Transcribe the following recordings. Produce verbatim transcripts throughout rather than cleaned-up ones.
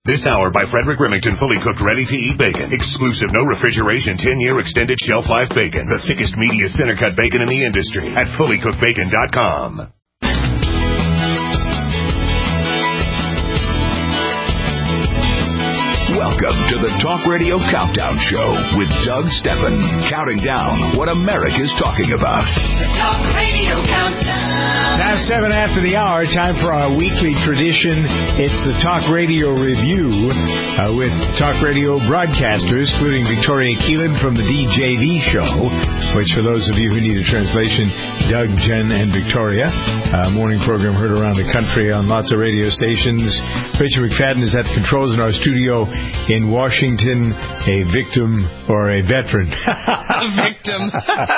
This hour by Frederick Remington, fully cooked, ready-to-eat bacon. Exclusive, no refrigeration, ten-year extended shelf life bacon. The thickest, meatiest, center-cut bacon in the industry at fully cooked bacon dot com. Welcome to the Talk Radio Countdown Show with Doug Steffen, counting down what America's talking about. The Talk Radio Countdown. Now seven after the hour, time for our weekly tradition. It's the Talk Radio Review uh, with Talk Radio broadcasters, including Victoria Keelan from the D J V Show, which for those of you who need a translation, Doug, Jen, and Victoria. Uh, morning program heard around the country on lots of radio stations. Richard McFadden is at the controls in our studio in Washington, a victim or a veteran. A victim.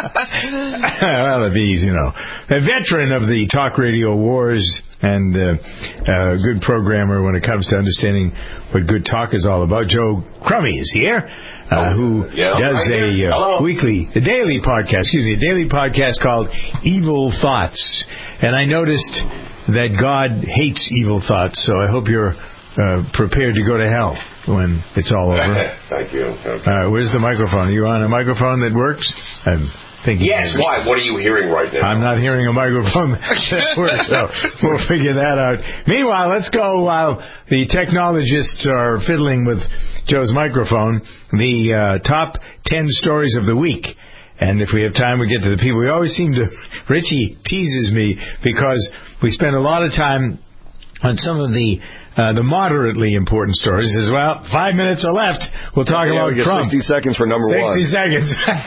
Well, it'd be easy, you know. A veteran of the talk radio wars and uh, a good programmer when it comes to understanding what good talk is all about. Joe Crummy is here. Uh, who yeah, does a uh, weekly, a daily podcast, excuse me, a daily podcast called Evil Thoughts. And I noticed that God hates evil thoughts, so I hope you're uh, prepared to go to hell when it's all over. Thank you. Okay. Uh, where's the microphone? Are you on a microphone that works? I'm thinking. Yes, why? What are you hearing right now? I'm not hearing a microphone that works, so we'll figure that out. Meanwhile, let's go while the technologists are fiddling with Joe's microphone, the uh, top ten stories of the week. And if we have time, we get to the people. We always seem to, Richie teases me because we spend a lot of time on some of the uh, the moderately important stories. He says, well, five minutes are left. We'll talk yeah, about we get Trump. sixty seconds for number sixty one. sixty seconds.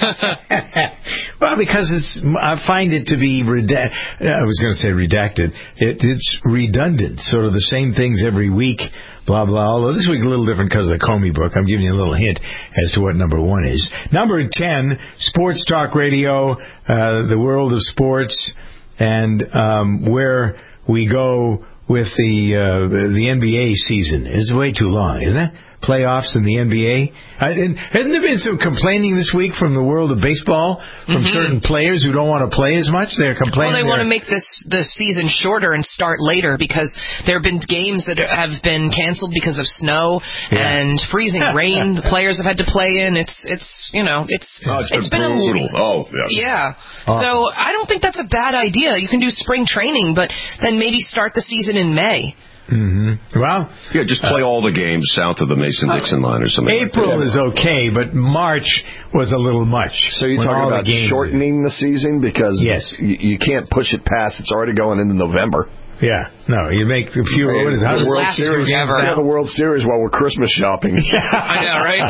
Well, because it's, I find it to be, reda- I was going to say redacted. It, it's redundant, sort of the same things every week, blah, blah. Although this week a little different because of the Comey book. I'm giving you a little hint as to what number one is. Number ten, Sports Talk Radio, uh, the world of sports, and um, where we go with the, uh, the the N B A season. It's way too long, isn't it? Playoffs in the N B A. Uh, and hasn't there been some complaining this week from the world of baseball from mm-hmm. certain players who don't want to play as much? They're complaining. Well, they want to make this the season shorter and start later because there have been games that have been canceled because of snow yeah. and freezing rain. The players have had to play in. It's it's you know it's oh, it's, it's been, been brutal. a oh yeah. yeah. Oh. So I don't think that's a bad idea. You can do spring training, but then maybe start the season in May. Mm-hmm. Well, yeah, just play uh, all the games south of the Mason-Dixon line or something. April like is okay, but March was a little much. So you're talking about shortening the season because yes. you, you can't push it past. It's already going into November. Yeah, no, you make a few. What is it? The World Series ever. Yeah, the World Series while we're Christmas shopping. I know, right?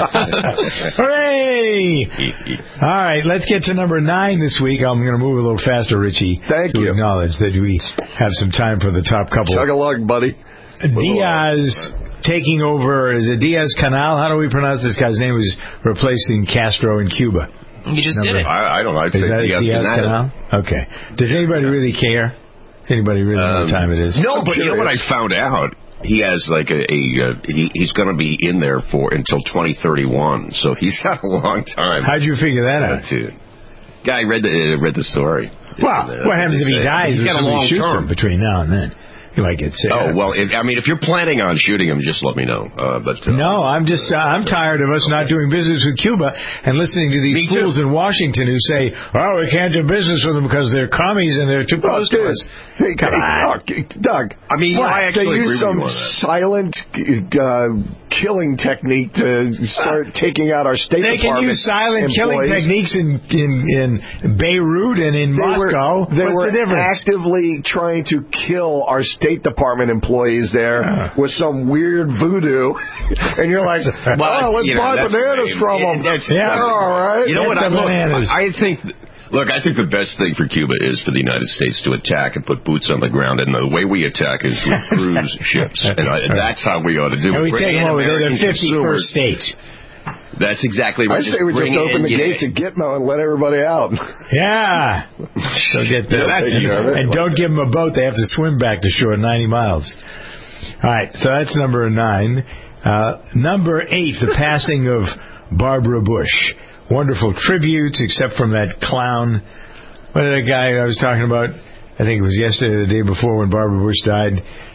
Hooray! All right, let's get to number nine this week. I'm going to move a little faster, Richie. Thank to you. acknowledge that we have some time for the top couple. Chug a lug, buddy. Diaz taking over. Is it Diaz Canal? How do we pronounce this guy's name? Who's replacing Castro in Cuba? You just number, did it. I, I don't know. I'd is say that Diaz, Diaz Canal? Okay. Does anybody really care? Does anybody really know um, what time it is? No, but you know what I found out? He has like a, a uh, he, he's going to be in there for until twenty thirty-one, so he's got a long time. How'd you figure that out? Dude. Guy read the uh, read the story. Well, uh, what happens if he dies? He's got a long shoots term him between now and then. You might get sick. Oh well, if, I mean, if you're planning on shooting him, just let me know. Uh, but uh, no, I'm just uh, I'm tired of us not doing business with Cuba and listening to these fools in Washington who say, "Oh, we can't do business with them because they're commies and they're too close to us." Hey, hey, oh, Doug. I mean, what? I actually they use some silent uh, killing technique to start taking out our State they Department. They can use silent employees. killing techniques in in, in Beirut and in they Moscow. Were, they What's were the difference? actively trying to kill our State Department employees there yeah. with some weird voodoo, and you're like, well, "Oh, let's you know, buy bananas from them." That's, yeah, all right. You know what? I, look, bananas. I think. Look, I think the best thing for Cuba is for the United States to attack and put boots on the ground, and the way we attack is with cruise ships, and I, that's how we ought to do it. And we take them over. They're the fifty-first state. That's exactly right. I say we just open the gates at Gitmo and let everybody out. Yeah. So get the, yeah, that's and, and don't give them a boat. They have to swim back to shore ninety miles. All right, so that's number nine. Uh, number eight, the passing of Barbara Bush. Wonderful tributes, except from that clown. What is that guy I was talking about? I think it was yesterday or the day before when Barbara Bush died.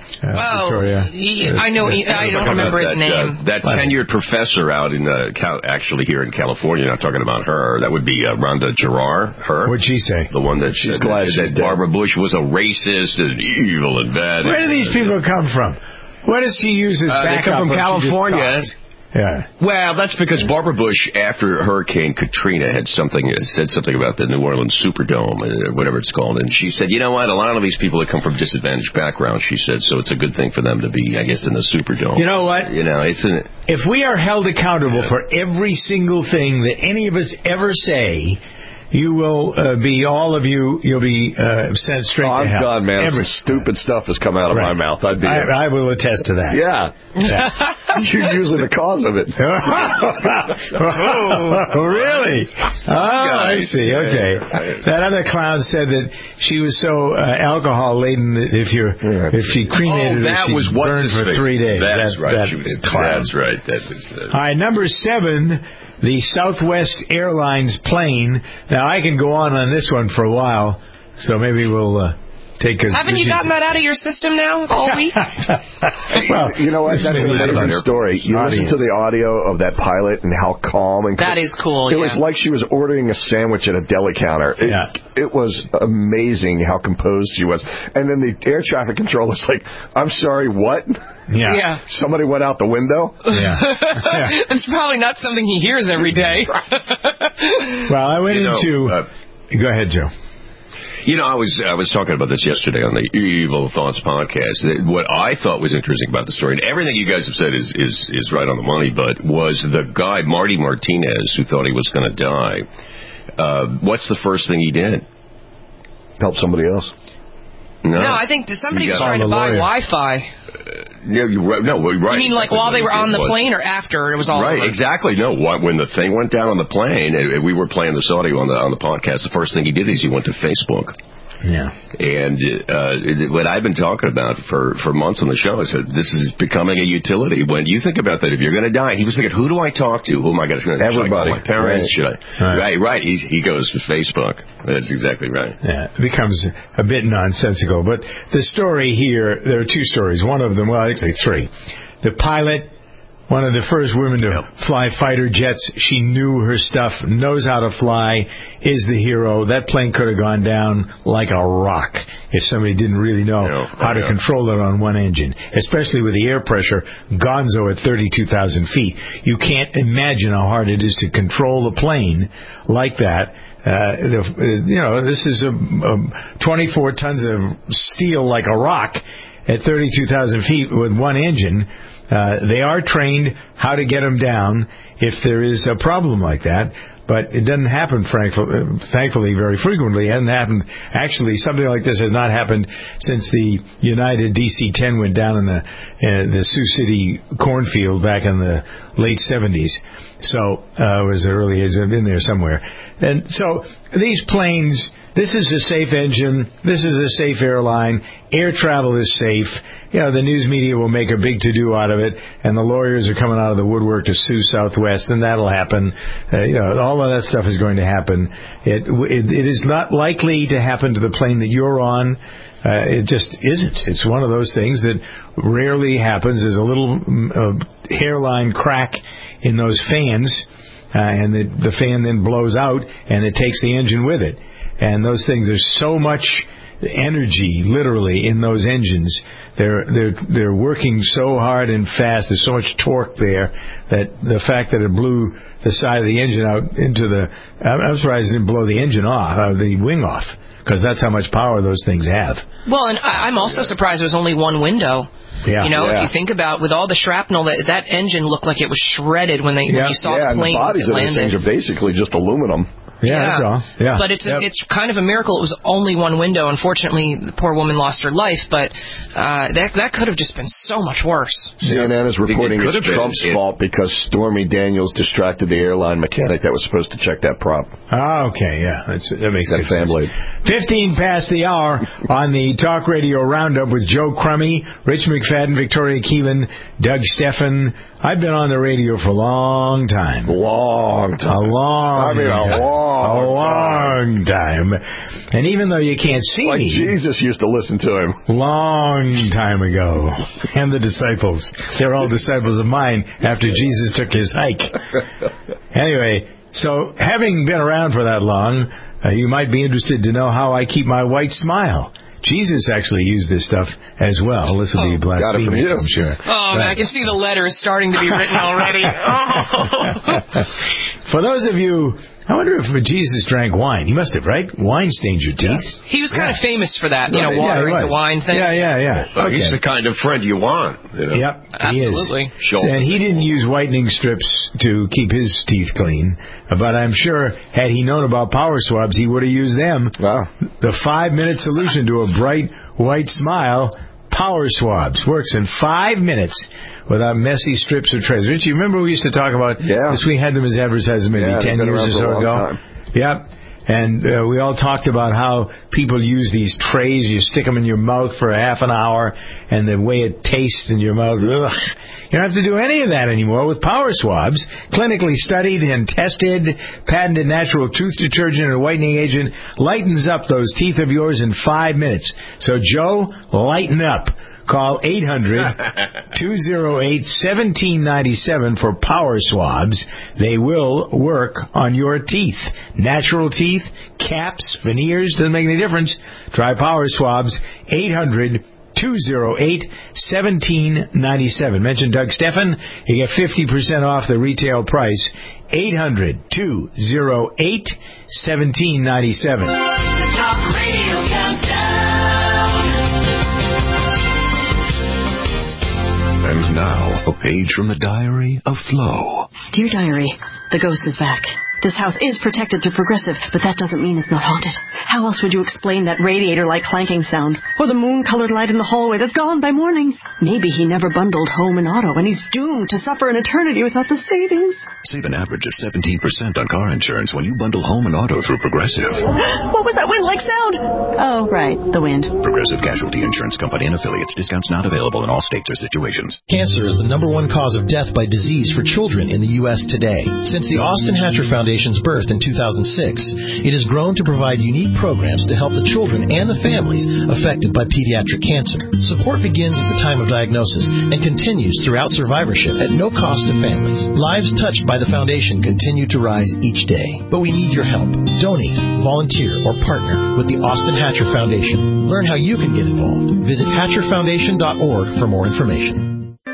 Uh, oh, Victoria. he, I know. He, I don't remember his that, name. Uh, that tenured professor out in uh, Cal- actually here in California. Not talking about her. That would be uh, Rhonda Gerard. Her. What'd she say? The one that she's uh, glad that, that Barbara Bush was a racist and evil and bad. Where do these people come from? What does she use as Uh, they backup? come from when she just California. talks? Yeah. Well, that's because Barbara Bush, after Hurricane Katrina, had something said something about the New Orleans Superdome, or whatever it's called, and she said, you know what, a lot of these people that come from disadvantaged backgrounds, she said, so it's a good thing for them to be, I guess, in the Superdome. You know what? You know, it's an... If we are held accountable for every single thing that any of us ever say, you will uh, be, all of you, you'll be uh, sent straight oh, to I'm hell. done, man. Every, Some stupid stuff has come out of right. my mouth. I'd be. I, I will attest to that. Yeah. yeah. You're usually the cause of it. oh, really? Oh, I see. Okay. That other clown said that she was so uh, alcohol laden that if you if she cremated oh, that her, was she'd burn for three days. That's that, right. That, that that's right. That was. Uh... All right, number seven. The Southwest Airlines plane. Now, I can go on on this one for a while, so maybe we'll uh, take a... Haven't you gotten that out of your system now all week? Well, you know what? That's an amazing story. You audience. listen to the audio of that pilot and how calm and... That is cool, It yeah. was like she was ordering a sandwich at a deli counter. It, yeah. it was amazing how composed she was. And then the air traffic controller's like, I'm sorry, what? Yeah. yeah. Somebody went out the window? Yeah. yeah. It's probably not something he hears every day. Well, I went you know, into... Uh, go ahead, Joe. You know, I was I was talking about this yesterday on the Evil Thoughts podcast. What I thought was interesting about the story, and everything you guys have said is, is, is right on the money, but was the guy, Marty Martinez, who thought he was going to die, uh, what's the first thing he did? Help somebody else. No, no I think somebody was trying to buy lawyer. Wi-Fi. Uh, no, you're right. No, right. You mean like exactly while they were on the was. plane or after it was all right, over? exactly. No, when the thing went down on the plane, and we were playing this audio on the on the podcast, the first thing he did is he went to Facebook. Yeah. And uh, what I've been talking about for, for months on the show is that this is becoming a utility. When you think about that, if you're going to die, he was thinking, who do I talk to? Who am I going to? Everybody. Should I call my parents? Right. Should I? Right, right. right. He, he goes to Facebook. That's exactly right. Yeah, it becomes a bit nonsensical. But the story here, there are two stories. One of them, well, actually three. The pilot, one of the first women to yep. fly fighter jets. She knew her stuff, knows how to fly, is the hero. That plane could have gone down like a rock if somebody didn't really know yeah. how to yeah. control it on one engine, especially with the air pressure gonzo at thirty-two thousand feet. You can't imagine how hard it is to control the plane like that. Uh, you know, this is a, a twenty-four tons of steel like a rock at thirty-two thousand feet with one engine. Uh, they are trained how to get them down if there is a problem like that, but it doesn't happen, frankly, thankfully, very frequently. It hasn't happened. Actually, something like this has not happened since the United D C ten went down in the uh, the Sioux City cornfield back in the late seventies. So uh, it was early, it's in there somewhere. And so these planes, this is a safe engine. This is a safe airline. Air travel is safe. You know, the news media will make a big to-do out of it, and the lawyers are coming out of the woodwork to sue Southwest, and that'll happen. Uh, you know, all of that stuff is going to happen. It, it, it is not likely to happen to the plane that you're on. Uh, it just isn't. It's one of those things that rarely happens. There's a little uh, hairline crack in those fans, uh, and the, the fan then blows out, and it takes the engine with it. And those things, there's so much energy, literally, in those engines. They're they're they're working so hard and fast. There's so much torque there that the fact that it blew the side of the engine out into the, I'm surprised it didn't blow the engine off, uh, the wing off, because that's how much power those things have. Well, and I'm also surprised there's only one window. Yeah. You know, yeah. if you think about, with all the shrapnel, that that engine looked like it was shredded when they yeah. when you saw yeah, the plane and the bodies as it of these landed. things are basically just aluminum. Yeah, yeah, that's all. Yeah. But it's yep. a, it's kind of a miracle. It was only one window. Unfortunately, the poor woman lost her life. But uh, that that could have just been so much worse. C N N is reporting it it's been. Trump's it, fault because Stormy Daniels distracted the airline mechanic that was supposed to check that prop. Ah, okay, yeah, that's, that makes That good fan sense. blade. Fifteen past the hour on the Talk Radio Roundup with Joe Crummy, Rich McFadden, Victoria Keelan, Doug Steffen. I've been on the radio for a long time. Long time. A long I mean, a time. long long, a long time. And even though you can't see like me, Jesus used to listen to him. long time ago, and the disciples, they're all disciples of mine after Jesus took his hike. Anyway, so having been around for that long, uh, you might be interested to know how I keep my white smile. Jesus actually used this stuff as well. This will be Oh, got it from blasphemy, you. I'm sure. Oh, man, I can see the letters starting to be written already. Oh. For those of you, I wonder if Jesus drank wine. He must have, right? Wine stains your teeth. He was kind Yeah. of famous for that, you know, Yeah, water he into was. wine thing. Yeah, yeah, yeah. Oh, Okay. He's the kind of friend you want. You know? Yep, he Absolutely. is. Sure. And he didn't use whitening strips to keep his teeth clean, but I'm sure had he known about power swabs, he would have used them. Wow. The five-minute solution to a bright white smile, power swabs, works in five minutes without messy strips or trays. Rich, you remember we used to talk about Yeah. this? We had them as advertising maybe Yeah, ten they've been years or around so for a long ago. time. Yep. And uh, we all talked about how people use these trays. You stick them in your mouth for a half an hour, and the way it tastes in your mouth, ugh. You don't have to do any of that anymore with power swabs. Clinically studied and tested, patented natural tooth detergent and whitening agent lightens up those teeth of yours in five minutes. So, Joe, lighten up. Call eight hundred, two oh eight, one seven nine seven for power swabs. They will work on your teeth. Natural teeth, caps, veneers, doesn't make any difference. Try power swabs, eight hundred, two oh eight, one seven nine seven. Mention Doug Steffen. You get fifty percent off the retail price. eight hundred, two oh eight, one seven nine seven. The Talk Radio Countdown. And now, a page from the diary of Flo. Dear Diary, the ghost is back. This house is protected through Progressive, but that doesn't mean it's not haunted. How else would you explain that radiator-like clanking sound? Or the moon-colored light in the hallway that's gone by morning? Maybe he never bundled home and auto, and he's doomed to suffer an eternity without the savings. Save an average of seventeen percent on car insurance when you bundle home and auto through Progressive. What was that wind-like sound? Oh, right, the wind. Progressive Casualty Insurance Company and affiliates. Discounts not available in all states or situations. Cancer is the number one cause of death by disease for children in the U S today. Since the Austin Hatcher Foundation's birth in two thousand six, it has grown to provide unique programs to help the children and the families affected by pediatric cancer. Support begins at the time of diagnosis and continues throughout survivorship at no cost to families. Lives touched by the foundation continue to rise each day, but we need your help. Donate, volunteer, or partner with the Austin Hatcher Foundation. Learn how you can get involved. Visit hatcher foundation dot org for more information.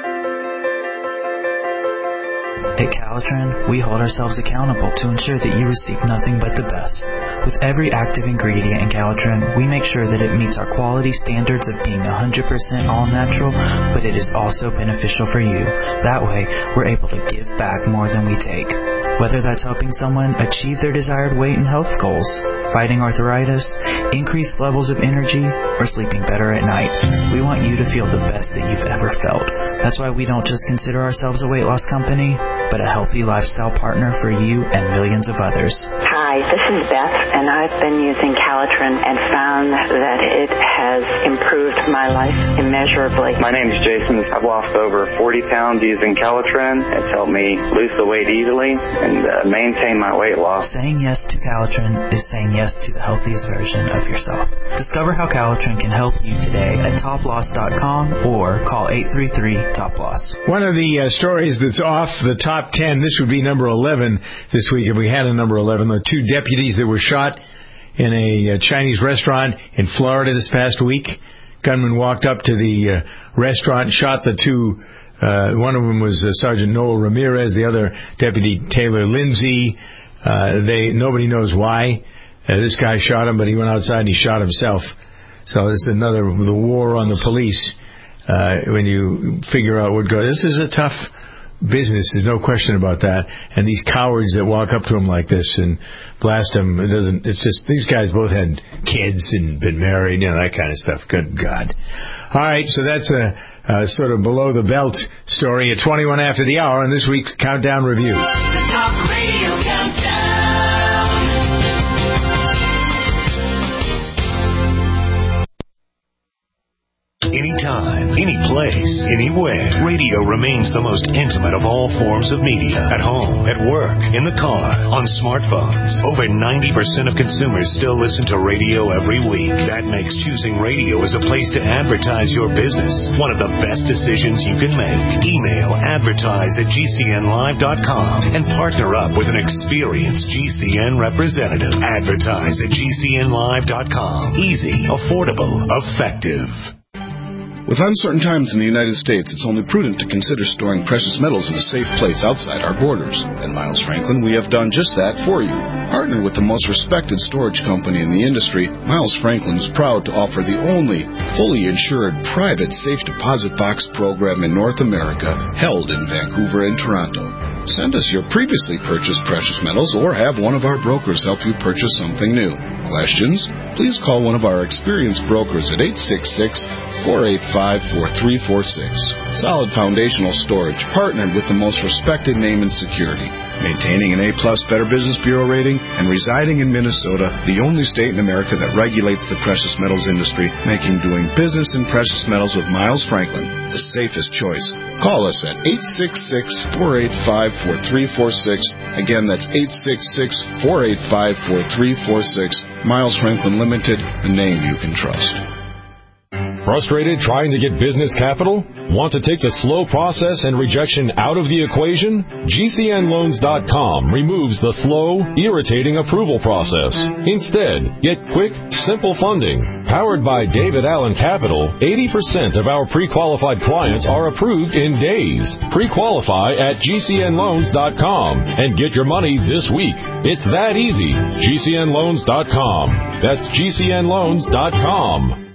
At Calitrin, we hold ourselves accountable to ensure that you receive nothing but the best. With every active ingredient in Calitrin, we make sure that it meets our quality standards of being one hundred percent all-natural, but it is also beneficial for you. That way, we're able to give back more than we take. Whether that's helping someone achieve their desired weight and health goals, fighting arthritis, increased levels of energy, or sleeping better at night, we want you to feel the best that you've ever felt. That's why we don't just consider ourselves a weight loss company, but a healthy lifestyle partner for you and millions of others. Hi, this is Beth, and I've been using Calitrin and found that it has improved my life immeasurably. My name is Jason. I've lost over forty pounds using Calitrin. It's helped me lose the weight easily and uh, maintain my weight loss. Saying yes to Calitrin is saying yes to the healthiest version of yourself. Discover how Calitrin can help you today at top loss dot com or call eight three three, top loss. One of the uh, stories that's off the top ten, this would be number eleven this week if we had a number eleven, the two deputies that were shot in a uh, Chinese restaurant in Florida this past week. Gunman walked up to the uh, restaurant, shot the two. Uh, one of them was uh, Sergeant Noel Ramirez, the other Deputy Taylor Lindsay. Uh, they nobody knows why. Uh, this guy shot him, but he went outside and he shot himself. So this is another the war on the police. Uh, when you figure out what goes, this is a tough business. There's no question about that. And these cowards that walk up to him like this and blast him, it doesn't. It's just these guys both had kids and been married, you know, that kind of stuff. Good God. All right, so that's a. Uh, sort of below the belt story at twenty-one after the hour in this week's Countdown Review. The Talk Radio Countdown. Anytime, any place, anywhere. Radio remains the most intimate of all forms of media. At home, at work, in the car, on smartphones. Over ninety percent of consumers still listen to radio every week. That makes choosing radio as a place to advertise your business one of the best decisions you can make. Email advertise at G C N live dot com and partner up with an experienced G C N representative. Advertise at G C N live dot com. Easy, affordable, effective. With uncertain times in the United States, it's only prudent to consider storing precious metals in a safe place outside our borders. At Miles Franklin, we have done just that for you. Partnered with the most respected storage company in the industry, Miles Franklin is proud to offer the only fully insured private safe deposit box program in North America, held in Vancouver and Toronto. Send us your previously purchased precious metals or have one of our brokers help you purchase something new. Questions? Please call one of our experienced brokers at eight six six, four eight five, four three four six. Solid Foundational Storage, partnered with the most respected name in security. Maintaining an A-plus Better Business Bureau rating and residing in Minnesota, the only state in America that regulates the precious metals industry, making doing business in precious metals with Miles Franklin the safest choice. Call us at eight six six, four eight five, four three four six. Again, that's eight six six, four eight five, four three four six. Miles Franklin Limited, a name you can trust. Frustrated trying to get business capital? Want to take the slow process and rejection out of the equation? G C N loans dot com removes the slow, irritating approval process. Instead, get quick, simple funding. Powered by David Allen Capital, eighty percent of our pre-qualified clients are approved in days. Pre-qualify at G C N loans dot com and get your money this week. It's that easy. G C N loans dot com. That's G C N loans dot com.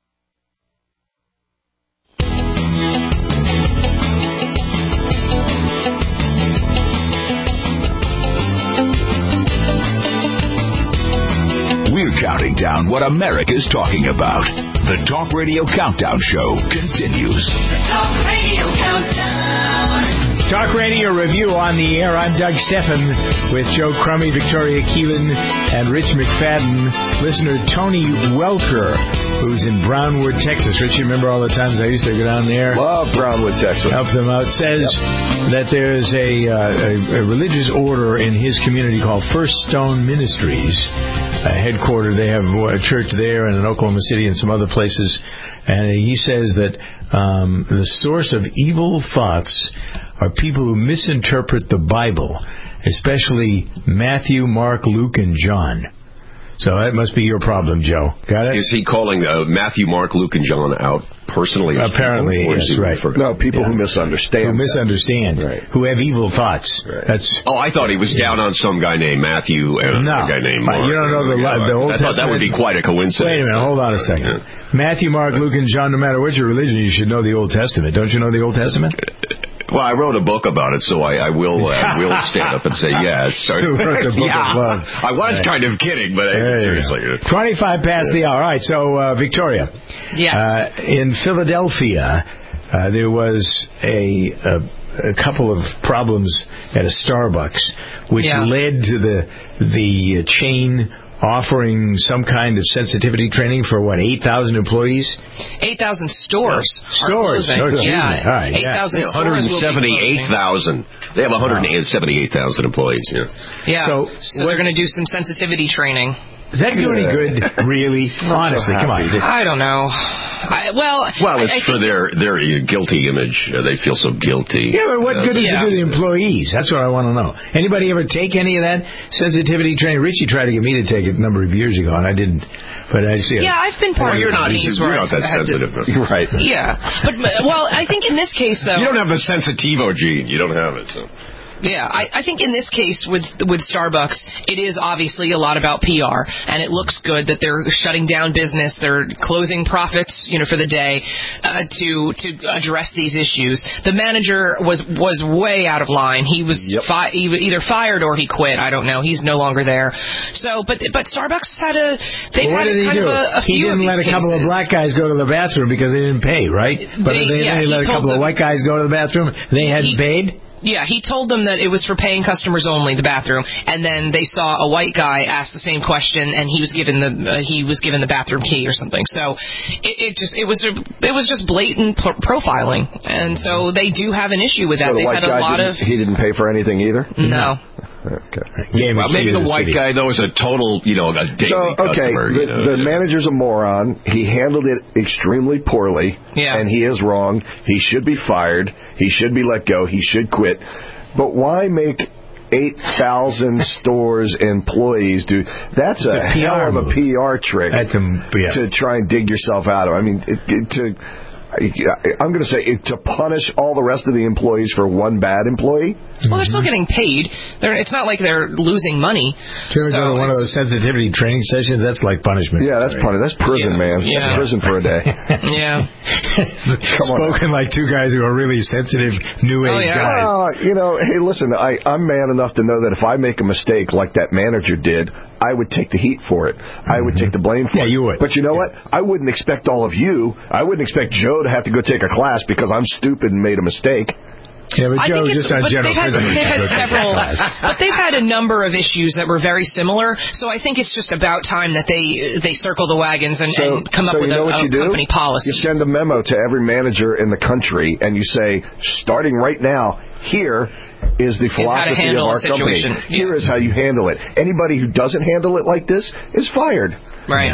We're counting down what America's talking about. The Talk Radio Countdown Show continues. The Talk Radio Countdown. Talk Radio Review on the air. I'm Doug Steffen with Joe Crummy, Victoria Keelan, and Rich McFadden. Listener Tony Welker, who's in Brownwood, Texas. Rich, you remember all the times I used to go down there? Love Brownwood, Texas. Help them out. Says yep. that there's a, uh, a, a religious order in his community called First Stone Ministries. Uh, headquartered, they have a church there and in Oklahoma City and some other places. And he says that um, the source of evil thoughts are people who misinterpret the Bible, especially Matthew, Mark, Luke, and John. So that must be your problem, Joe. Got it? Is he calling uh, Matthew, Mark, Luke, and John out personally? Apparently, people, yes, right. No, people yeah. who misunderstand. Who misunderstand. Right. Who have evil thoughts. Right. That's. Oh, I thought he was down on some guy named Matthew and no. another guy named Mark. You don't know the, yeah, the Old I thought Testament. that would be quite a coincidence. Wait a minute. Hold on a second. Yeah. Matthew, Mark, Luke, and John, no matter what your religion, you should know the Old Testament. Don't you know the Old Testament? Well, I wrote a book about it, so I, I will uh, will stand up and say yes. You wrote the book yeah, of love. I was right. kind of kidding, but I, seriously. twenty-five past the hour. All right, so, uh, Victoria. Yes. Uh, in Philadelphia, uh, there was a, a, a couple of problems at a Starbucks, which yeah. led to the the chain offering some kind of sensitivity training for, what, eight thousand employees? eight thousand stores. Stores. Are closing. Yeah. All right, eight thousand yeah. stores. one hundred seventy-eight thousand. They have one hundred seventy-eight thousand employees. Yeah. Yeah. So, so they're going to do some sensitivity training. Does that do any good, really? Honestly, come on. I don't know. I, well, well, it's I, I for their their guilty image. Uh, they feel so guilty. Yeah, but what uh, good does yeah. it do to the employees? That's what I want to know. Anybody ever take any of that sensitivity training? Richie tried to get me to take it a number of years ago, and I didn't. But I see. Yeah, I've been part well, of you're not, companies you're where not that I've had sensitive. To, you're right. Yeah, but well, I think in this case though, you don't have the sensitivo gene. You don't have it. So. Yeah, I, I think in this case with with Starbucks, it is obviously a lot about P R, and it looks good that they're shutting down business, they're closing profits, you know, for the day uh, to to address these issues. The manager was was way out of line. He was yep. fi- either fired or he quit. I don't know. He's no longer there. So, but but Starbucks had a they've well, had what did kind he do? of a, a he few didn't of let a these couple cases. of black guys go to the bathroom because they didn't pay, right? But They, they, yeah, they he let a told couple them, of white guys go to the bathroom. They hadn't he, paid. Yeah, he told them that it was for paying customers only, the bathroom, and then they saw a white guy ask the same question, and he was given the uh, he was given the bathroom key or something. So it, it just it was it was just blatant pro- profiling, and so they do have an issue with that. So the They've white had a guy lot didn't, of he didn't pay for anything either? No. Okay. Yeah, well, maybe the white guy, though, is a total, you know, a daily so, okay, customer. the, you know, the manager's a moron. He handled it extremely poorly, yeah. and he is wrong. He should be fired. He should be let go. He should quit. But why make eight thousand stores employees do? That's a, a hell of a P R trick That's a, yeah. to try and dig yourself out of. I mean, it, it, to... I'm going to say it, to punish all the rest of the employees for one bad employee. Well, they're still getting paid. They're, it's not like they're losing money. Do you ever so go to one of those sensitivity training sessions? That's like punishment. Yeah, that's right? punishment. That's prison, yeah. man. Yeah. That's prison for a day. Yeah. Come on. Spoken like two guys who are really sensitive, new age oh, yeah. guys. Well, you know, hey, listen, I, I'm man enough to know that if I make a mistake like that manager did, I would take the heat for it. I would take the blame for yeah, it. you would. But you know yeah. what? I wouldn't expect all of you. I wouldn't expect Joe to have to go take a class because I'm stupid and made a mistake. Yeah, but I Joe, think just on but general they've had, prisoners, they've had go take several, that class. but they've had a number of issues that were very similar. So I think it's just about time that they they circle the wagons and, So, and come so up with you know a, what a you do? company policy. You send a memo to every manager in the country, and you say, starting right now, here is the philosophy of our company. Yeah. Here is how you handle it. Anybody who doesn't handle it like this is fired. Right.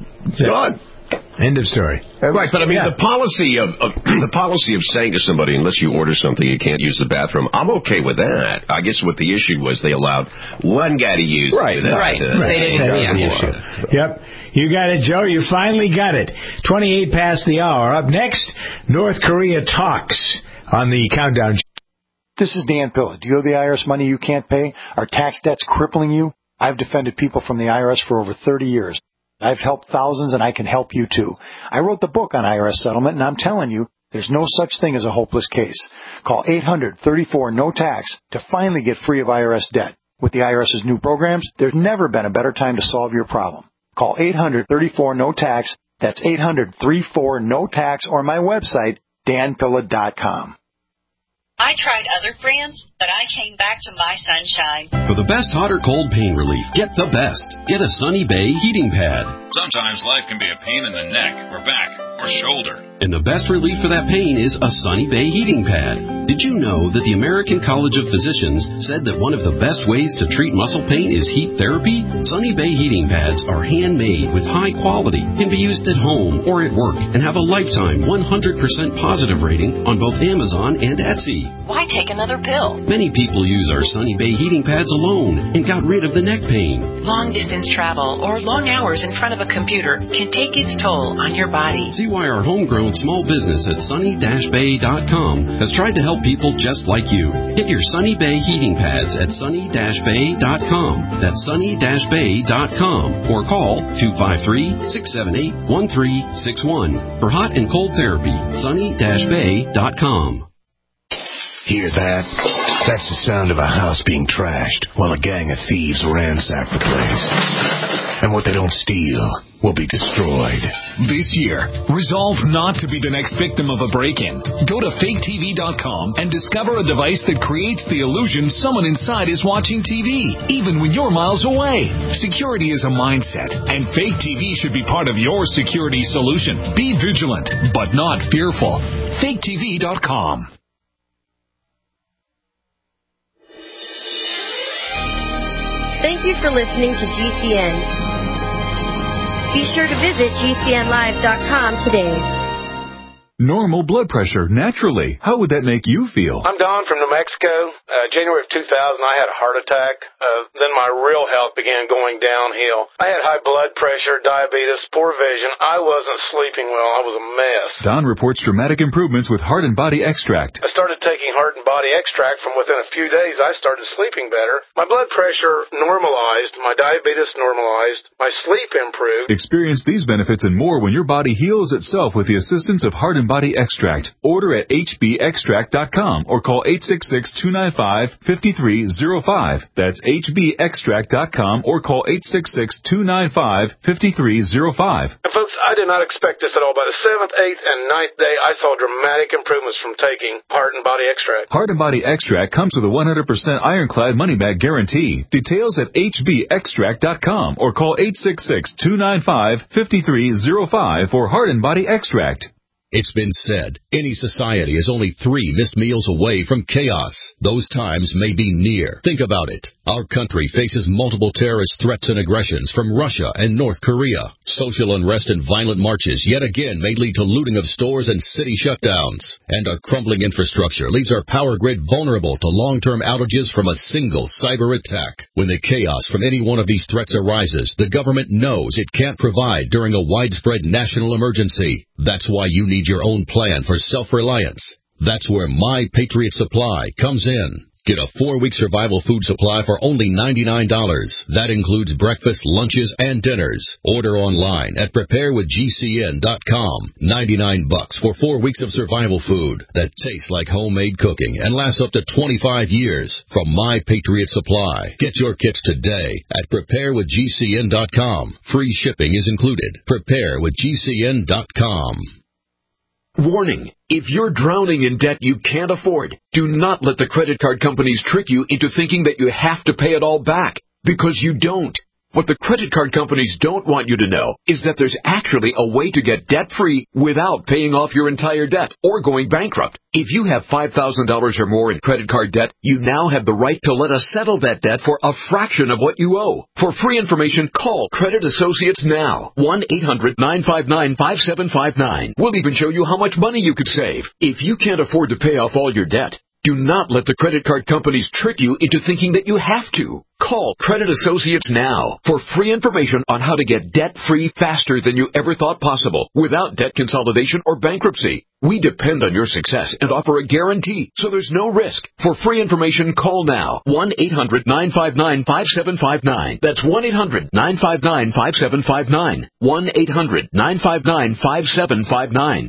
Done. End of story. Right, but I mean, yeah. the policy of, of the policy of saying to somebody, unless you order something, you can't use the bathroom. I'm okay with that. I guess what the issue was, they allowed one guy to use right, that. Right, uh, right. They didn't. That was Yeah. the issue. Yep, you got it, Joe. You finally got it. Twenty-eight past the hour. Up next, North Korea talks on the countdown. This is Dan Pilla. Do you owe the I R S money you can't pay? Are tax debts crippling you? I've defended people from the I R S for over thirty years. I've helped thousands, and I can help you, too. I wrote the book on I R S settlement, and I'm telling you, there's no such thing as a hopeless case. Call eight hundred thirty-four no tax to finally get free of I R S debt. With the I R S's new programs, there's never been a better time to solve your problem. Call eight hundred thirty-four no tax. That's eight hundred thirty-four no tax, or my website, dan pilla dot com. I tried other brands, but I came back to My Sunshine. For the best hot or cold pain relief, get the best. Get a Sunny Bay heating pad. Sometimes life can be a pain in the neck or back or shoulder. And the best relief for that pain is a Sunny Bay heating pad. Did you know that the American College of Physicians said that one of the best ways to treat muscle pain is heat therapy? Sunny Bay heating pads are handmade with high quality, can be used at home or at work, and have a lifetime one hundred percent positive rating on both Amazon and Etsy. Why take another pill? Many people use our Sunny Bay heating pads alone and got rid of the neck pain. Long distance travel or long hours in front of a computer can take its toll on your body. See why our homegrown small business at sunny dash bay dot com has tried to help people just like you. Get your Sunny Bay heating pads at sunny dash bay dot com. That's sunny dash bay dot com, or call two five three, six seven eight, one three six one for hot and cold therapy. sunny dash bay dot com. Hear that? That's the sound of a house being trashed while a gang of thieves ransack the place. And what they don't steal will be destroyed. This year, resolve not to be the next victim of a break-in. Go to fake T V dot com and discover a device that creates the illusion someone inside is watching T V, even when you're miles away. Security is a mindset, and Fake T V should be part of your security solution. Be vigilant, but not fearful. fake T V dot com. Thank you for listening to G C N. Be sure to visit G C N live dot com today. Normal blood pressure, naturally. How would that make you feel? I'm Don from New Mexico. Uh, January of two thousand, I had a heart attack. Uh, then my real health began going downhill. I had high blood pressure, diabetes, poor vision. I wasn't sleeping well. I was a mess. Don reports dramatic improvements with Heart and Body Extract. I started taking Heart and Body Extract. From within a few days, I started sleeping better. My blood pressure normalized. My diabetes normalized. My sleep improved. Experience these benefits and more when your body heals itself with the assistance of Heart and Body Extract. Order at h b extract dot com or call eight six six, two nine five, five three zero five. That's h b extract dot com or call eight six six, two nine five, five three zero five. And folks, I did not expect this at all. By the seventh, eighth, and ninth day, I saw dramatic improvements from taking Heart and Body Extract. Heart and Body Extract comes with a one hundred percent ironclad money-back guarantee. Details at H B extract dot com or call eight six six, two nine five, five three zero five for Heart and Body Extract. It's been said, any society is only three missed meals away from chaos. Those times may be near. Think about it. Our country faces multiple terrorist threats and aggressions from Russia and North Korea. Social unrest and violent marches yet again may lead to looting of stores and city shutdowns. And our crumbling infrastructure leaves our power grid vulnerable to long-term outages from a single cyber attack. When the chaos from any one of these threats arises, the government knows it can't provide during a widespread national emergency. That's why you need your own plan for self-reliance. That's where My Patriot Supply comes in. Get a four-week survival food supply for only ninety-nine dollars. That includes breakfast, lunches, and dinners. Order online at prepare with G C N dot com. ninety-nine bucks for four weeks of survival food that tastes like homemade cooking and lasts up to twenty-five years from My Patriot Supply. Get your kits today at prepare with G C N dot com. Free shipping is included. prepare with G C N dot com. Warning, if you're drowning in debt you can't afford, do not let the credit card companies trick you into thinking that you have to pay it all back, because you don't. What the credit card companies don't want you to know is that there's actually a way to get debt-free without paying off your entire debt or going bankrupt. If you have five thousand dollars or more in credit card debt, you now have the right to let us settle that debt for a fraction of what you owe. For free information, call Credit Associates now. one eight hundred, nine five nine, five seven five nine. We'll even show you how much money you could save. If you can't afford to pay off all your debt, do not let the credit card companies trick you into thinking that you have to. Call Credit Associates now for free information on how to get debt-free faster than you ever thought possible without debt consolidation or bankruptcy. We depend on your success and offer a guarantee, so there's no risk. For free information, call now. one eight hundred, nine five nine, five seven five nine. That's one eight hundred, nine five nine, five seven five nine. one eight hundred, nine five nine, five seven five nine.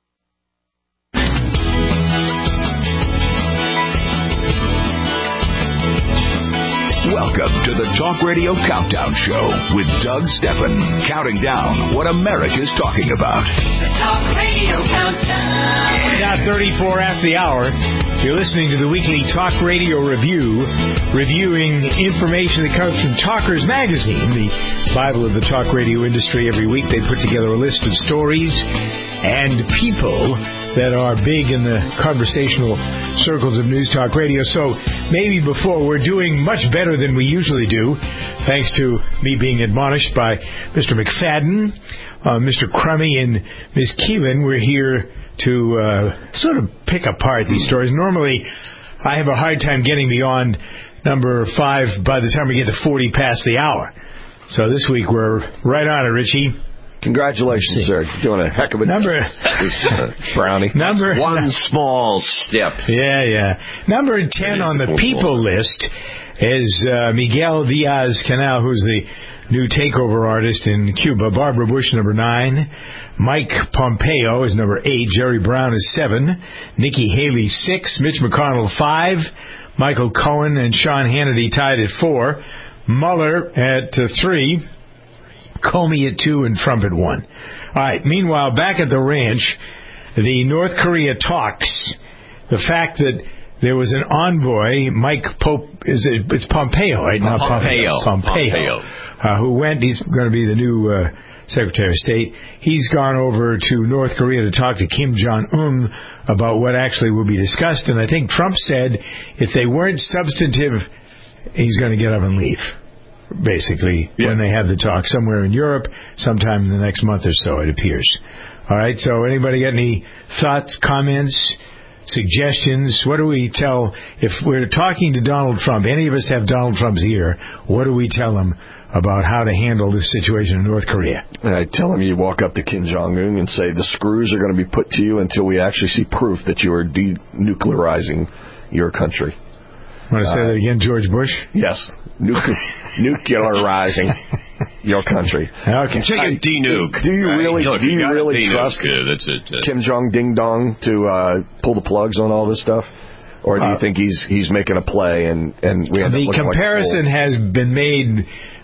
Welcome to the Talk Radio Countdown Show with Doug Steppen, counting down what America's talking about. The Talk Radio Countdown. It's now thirty-four after the hour. You're listening to the weekly Talk Radio Review, reviewing information that comes from Talkers Magazine, the Bible of the talk radio industry. Every week they put together a list of stories and people that are big in the conversational circles of News Talk Radio. So maybe before, we're doing much better than we usually do, thanks to me being admonished by Mister McFadden, uh, Mister Crummy, and Miz Keelan. We're here to uh, sort of pick apart these stories. Normally, I have a hard time getting beyond number five by the time we get to forty past the hour. So this week we're right on it, Richie. Congratulations, sir. You're doing a heck of a number, uh, Brownie. Number That's one small step. Yeah, yeah. Number ten on the people list is uh, Miguel Diaz-Canel, who's the new takeover artist in Cuba. Barbara Bush, number nine. Mike Pompeo is number eight. Jerry Brown is seven. Nikki Haley, six. Mitch McConnell, five. Michael Cohen and Sean Hannity tied at four. Mueller at uh, three. Comey at two, and Trump at one. All right. Meanwhile, back at the ranch, the North Korea talks. The fact that there was an envoy, Mike Pope, is it? It's Pompeo, right? Not Pompeo. Pompeo. Pompeo. Uh, who went? He's going to be the new uh, Secretary of State. He's gone over to North Korea to talk to Kim Jong-un about what actually will be discussed. And I think Trump said if they weren't substantive, he's going to get up and leave. Basically, yeah. When they have the talk somewhere in Europe, sometime in the next month or so, it appears. All right, so anybody got any thoughts, comments, suggestions? What do we tell, if we're talking to Donald Trump, any of us have Donald Trump's ear, what do we tell him about how to handle this situation in North Korea? And I tell him you walk up to Kim Jong-un and say, the screws are going to be put to you until we actually see proof that you are denuclearizing your country. Want to say uh, that again, George Bush? Yes. Nucle- nuclearizing your country. Okay. So you denuke. Do you really, right? do you, you denuke, really trust uh, that's it, uh, Kim Jong Ding Dong to uh, pull the plugs on all this stuff? Or do you uh, think he's he's making a play and, and we end the up looking comparison like has been made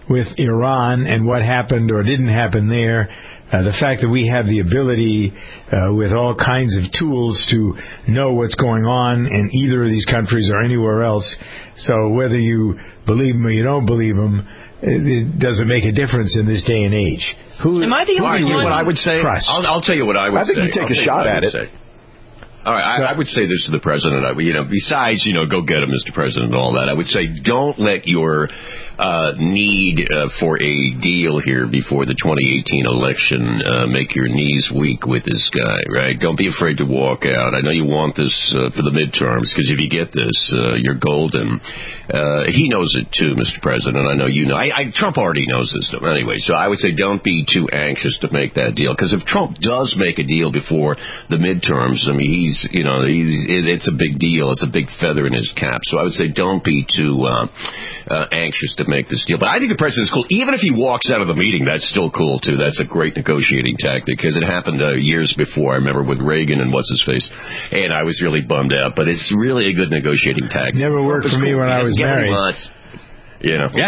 with Iran and what happened or didn't happen there. Uh, the fact that we have the ability uh, with all kinds of tools to know what's going on in either of these countries or anywhere else. So whether you believe them or you don't believe them, it doesn't make a difference in this day and age. Who, Am I the only you know one? what I would say? I'll, I'll tell you what I would say. I think you take I'll a shot at it. Say. All right, I, I would say this to the president. I, you know, besides, you know, go get him, Mister President, and all that. I would say don't let your uh, need uh, for a deal here before the twenty eighteen election uh, make your knees weak with this guy, right? Don't be afraid to walk out. I know you want this uh, for the midterms, because if you get this, uh, you're golden. Uh, he knows it too, Mister President. I know you know. I, I, Trump already knows this stuff anyway. So I would say don't be too anxious to make that deal, because if Trump does make a deal before the midterms, I mean, he's you know, he, it, it's a big deal. It's a big feather in his cap. So I would say don't be too uh, uh, anxious to make this deal. But I think the president's cool. Even if he walks out of the meeting, that's still cool, too. That's a great negotiating tactic, because it happened uh, years before. I remember with Reagan and what's-his-face, and I was really bummed out. But it's really a good negotiating tactic. Never worked for me when I was married. You know.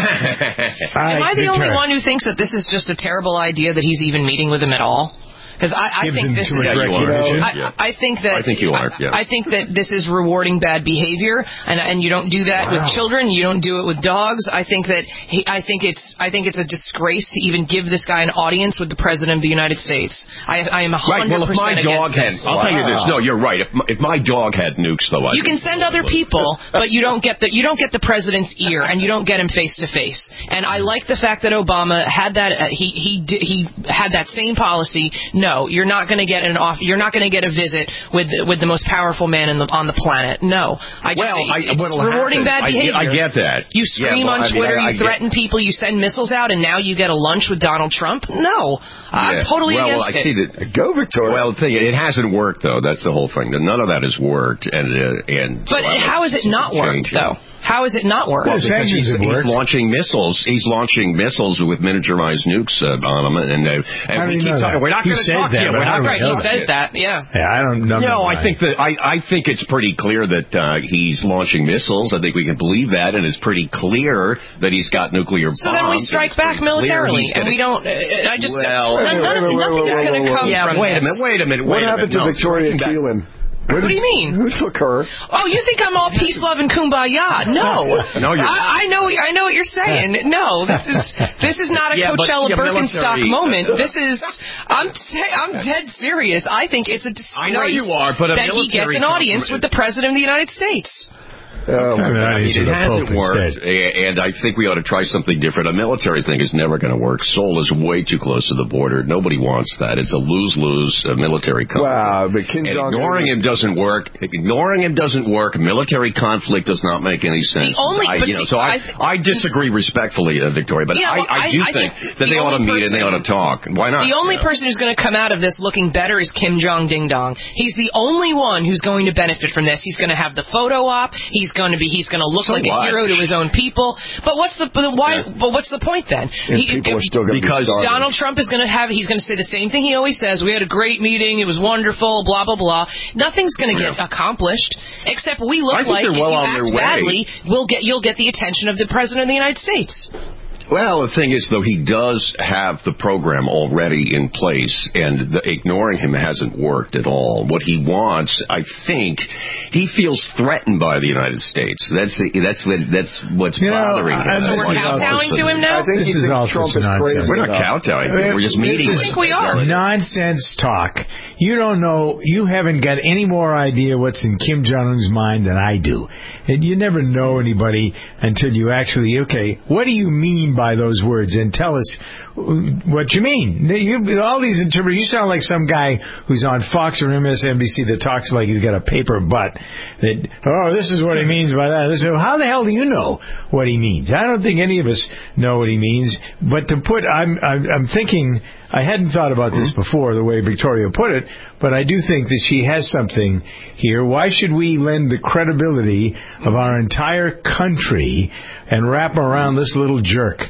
Am I the only one who thinks that this is just a terrible idea that he's even meeting with him at all? Because I, I think this is. Yeah, you are. I, Yeah. I think that. I think you are. Yeah. I, I think that this is rewarding bad behavior, and and you don't do that wow. with children. You don't do it with dogs. I think that. He, I think it's. I think it's a disgrace to even give this guy an audience with the president of the United States. I, I am a hundred percent. Right. Well, if my dog had, this. I'll wow. tell you this. No, you're right. If my, if my dog had nukes, though, I you can send other people, but you don't get the you don't get the president's ear, and you don't get him face to face. And I like the fact that Obama had that. Uh, he he did, he had that same policy. No, you're not going to get an off. You're not going to get a visit with with the most powerful man in the, on the planet. No, I just well, say, I, it's rewarding happen? bad behavior. I, I get that. You scream yeah, well, on Twitter, I mean, I, I you threaten get... people, you send missiles out, and now you get a lunch with Donald Trump. No, I'm yeah. totally well, against well, I it. see that. Go, Victoria. Well, the thing, it hasn't worked though. That's the whole thing. None of that has worked, and uh, and. But so how has it not worked though? How has it not worked? Well, because he's, he's launching missiles. He's launching missiles with miniaturized nukes uh, on them, and, uh, and we keep talking. We're not going to talk to you. We're not right. He that. says that. Yeah. Yeah, I don't know. No, I think that I, I think it's pretty clear that uh, he's launching missiles. I think we can believe that, and it's pretty clear that he's got nuclear bombs. So then we strike back militarily, and we don't. Uh, I just well, none, none, nothing's going to come yeah, from wait this. a minute. Wait a minute. What wait happened a minute. to Victoria no, Keelan? What do you mean? Who took her? Oh, you think I'm all peace, love, and kumbaya? No, no, you're I, I know. I know what you're saying. No, this is this is not a yeah, Coachella but, yeah, Birkenstock military. moment. This is. I'm te- I'm dead serious. I think it's a disgrace. I know you are, but a that he gets an audience with the president of the United States. Oh, my God. I mean, it hasn't worked, and I think we ought to try something different. A military thing is never going to work. Seoul is way too close to the border. Nobody wants that. It's a lose-lose uh, military conflict. Wow, but Kim and Jong ignoring him doesn't work. Ignoring him doesn't work. Military conflict does not make any sense. The only, I, but you know, see, so I, I, I disagree respectfully, uh, Victoria, but yeah, well, I, I do I, think, I think that they ought to meet person, and they ought to talk. Why not? The only yeah. person who's going to come out of this looking better is Kim Jong Ding Dong. He's the only one who's going to benefit from this. He's going to have the photo op. He's going to be. He's going to look so like what? a hero to his own people. But what's the but why? Yeah. But what's the point then? He, people are still going to because be Donald Trump is going to have. He's going to say the same thing he always says. We had a great meeting. It was wonderful. Blah blah blah. Nothing's going to get yeah. accomplished except we look I think like if well you on act their way. badly, we'll get you'll get the attention of the president of the United States. Well, the thing is, though, he does have the program already in place, and the, ignoring him hasn't worked at all. What he wants, I think, he feels threatened by the United States. That's that's that's what's you bothering know, him. So we're kowtowing to him now? I think this is also Trump is crazy. We're not kowtowing. We're just meeting. I think we are. Nonsense talk. You don't know. You haven't got any more idea what's in Kim Jong-un's mind than I do. And you never know anybody until you actually, okay, what do you mean by those words? And tell us what you mean. You, all these interpreters, you sound like some guy who's on Fox or M S N B C that talks like he's got a paper butt. That, oh, this is what he means by that. This is, how the hell do you know what he means? I don't think any of us know what he means. But to put, I'm, I'm, I'm thinking, I hadn't thought about this before, the way Victoria put it, but I do think that she has something here. Why should we lend the credibility of our entire country and wrap around this little jerk?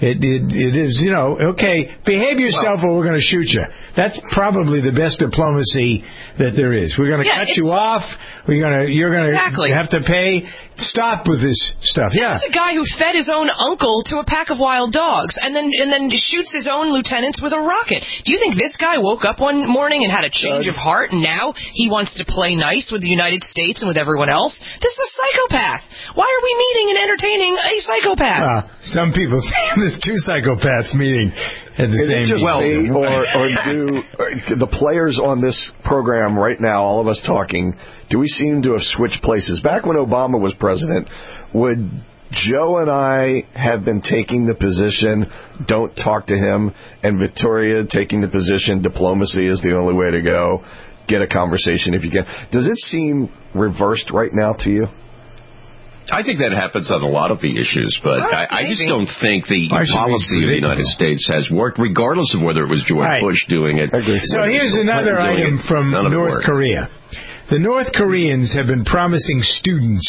It, it, it is, you know, okay, behave yourself or we're going to shoot you. That's probably the best diplomacy that there is. We're going to Yeah, cut you off. We're going to, you're going to Exactly. have to pay. Stop with this stuff. Yeah. This is a guy who fed his own uncle to a pack of wild dogs and then and then shoots his own lieutenants with a rocket. Do you think this guy woke up one morning and had a change of heart and now he wants to play nice with the United States and with everyone else? This is a psychopath. Why are we meeting and entertaining a psychopath? Uh, some people say there's two psychopaths meeting at the Is same it just well, me, or, or do or the players on this program right now, all of us talking, do we seem to have switched places? Back when Obama was president, would Joe and I have been taking the position, don't talk to him, and Victoria taking the position, diplomacy is the only way to go, get a conversation if you can? Does it seem reversed right now to you? I think that happens on a lot of the issues, but Oh, I, I just maybe. don't think the Why should we policy be of the United States has worked, regardless of whether it was George Right. Bush doing it. So here's another item from North Korea. The North Koreans have been promising students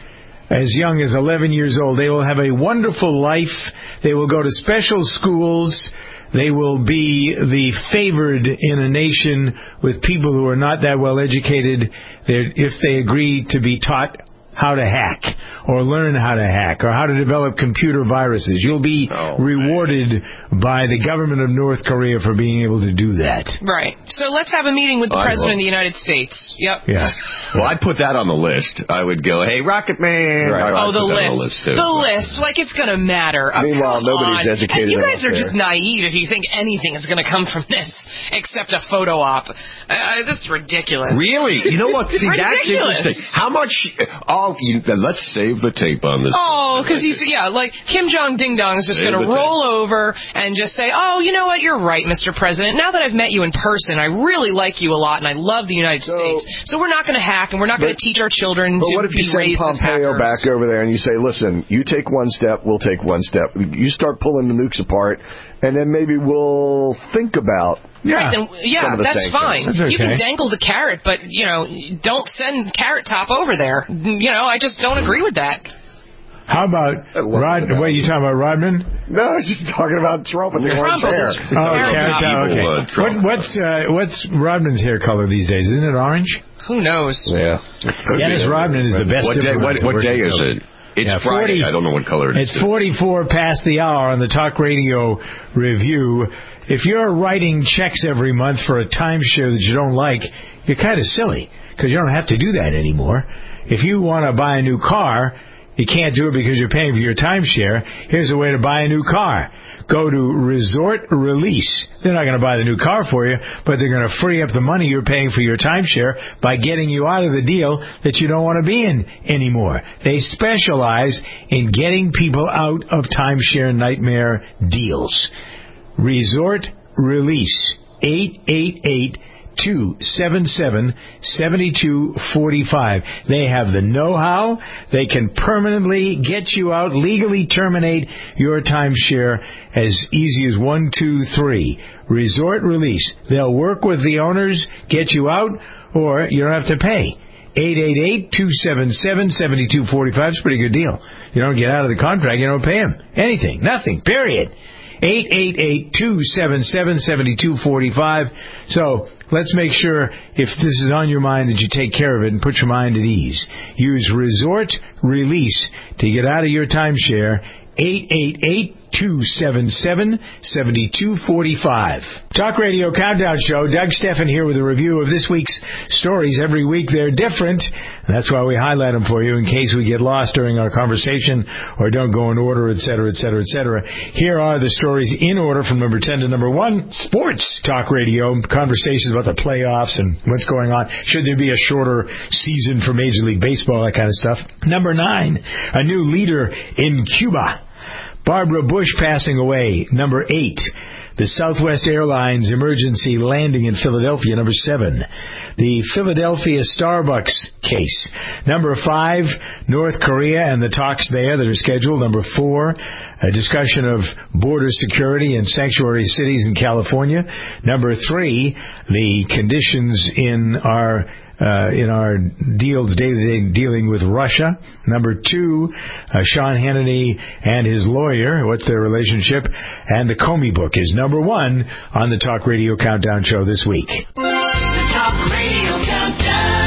as young as eleven years old they will have a wonderful life. They will go to special schools. They will be the favored in a nation with people who are not that well educated if they agree to be taught how to hack or learn how to hack or how to develop computer viruses. You'll be oh, rewarded by the government of North Korea for being able to do that. Right. So let's have a meeting with the I President will. of the United States. Yep. Yeah. Well, I'd put that on the list. I would go, hey, Rocket Man. Right. I'd Oh, the put that list. on the list, too. The list. Like it's going to matter. Oh, Meanwhile, come nobody's on. educated And you guys enough are just there. naive if you think anything is going to come from this except a photo op. Uh, this is ridiculous. Really? You know what? See, that's Ridiculous. interesting. How much... Oh, you, let's save the tape on this. Oh, because he's, yeah, like Kim Jong Ding Dong is just Save going to the tape. roll over and just say, oh, you know what, you're right, Mister President. Now that I've met you in person, I really like you a lot and I love the United So- States. So we're not going to hack and we're not going to But- teach our children But to what if be you send raised as Pompeo hackers. back over there and you say, listen, you take one step, we'll take one step. You start pulling the nukes apart, and then maybe we'll think about... Right, then, yeah, Some of the that's sanctions. fine. That's okay. You can dangle the carrot, but, you know, don't send Carrot Top over there. You know, I just don't agree with that. How about Rod? Wait, you talking about Rodman? No, I was just talking about Trump and the orange Trump hair. is- Oh, Carrot Carrot Top. Top. Okay. Evil, uh, What, Trump. what's uh, what's Rodman's hair color these days? Isn't it orange? Who knows? Yeah. Dennis Rodman is the best. What day, what, what day is it? It's Yeah, Friday. forty I don't know what color it is. It's forty-four past the hour on the Talk Radio Review. If you're writing checks every month for a timeshare that you don't like, you're kind of silly because you don't have to do that anymore. If you want to buy a new car, you can't do it because you're paying for your timeshare. Here's a way to buy a new car. Go to Resort Release. They're not going to buy the new car for you, but they're going to free up the money you're paying for your timeshare by getting you out of the deal that you don't want to be in anymore. They specialize in getting people out of timeshare nightmare deals. Resort Release. eight eight eight, two seven seven, seven two four five. They have the know-how. They can permanently get you out, legally terminate your timeshare as easy as one, two, three. Resort Release. They'll work with the owners, get you out, or you don't have to pay. eight eight eight, two seven seven, seven two four five is a pretty good deal. You don't get out of the contract, you don't pay them anything, nothing, period. eight eight eight, two seven seven, seven two four five. So let's make sure, if this is on your mind, that you take care of it and put your mind at ease. Use Resort Release to get out of your timeshare. eight eight eight, two seven seven, seven two four five. Talk Radio Countdown Show. Doug Steffen here with a review of this week's stories. Every week they're different. That's why we highlight them for you in case we get lost during our conversation or don't go in order, et cetera, et cetera, et cetera. Here are the stories in order from number ten to number one. Sports Talk Radio. Conversations about the playoffs and what's going on. Should there be a shorter season for Major League Baseball, that kind of stuff. Number nine, a new leader in Cuba. Barbara Bush passing away. Number eight, the Southwest Airlines emergency landing in Philadelphia. Number seven, the Philadelphia Starbucks case. Number five, North Korea and the talks there that are scheduled. Number four, a discussion of border security and sanctuary cities in California. Number three, the conditions in our uh, in our deals, day-to-day dealing with Russia. Number two, uh, Sean Hannity and his lawyer. What's their relationship? And the Comey book is number one on the Talk Radio Countdown show this week. The Talk Radio Countdown.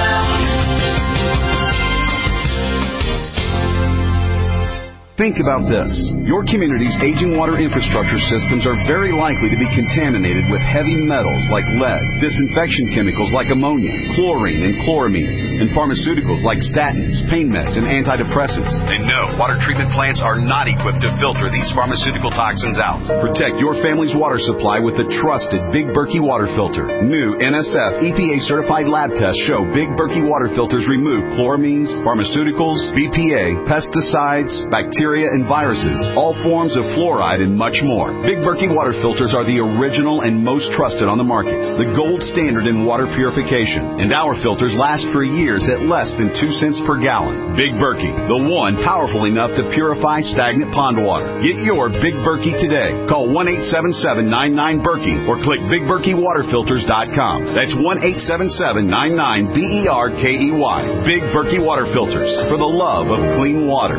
Think about this. Your community's aging water infrastructure systems are very likely to be contaminated with heavy metals like lead, disinfection chemicals like ammonia, chlorine and chloramines, and pharmaceuticals like statins, pain meds, and antidepressants. And no, water treatment plants are not equipped to filter these pharmaceutical toxins out. Protect your family's water supply with the trusted Big Berkey water filter. New N S F E P A-certified lab tests show Big Berkey water filters remove chloramines, pharmaceuticals, B P A, pesticides, bacteria, and viruses, all forms of fluoride, and much more. Big Berkey water filters are the original and most trusted on the market, the gold standard in water purification, and our filters last for years at less than two cents per gallon. Big Berkey, the one powerful enough to purify stagnant pond water. Get your Big Berkey today. Call one eight seven seven, nine nine, Berkey or click big berkey water filters dot com. That's one eight seven seven, nine nine, B E R K E Y. Big Berkey water filters, for the love of clean water.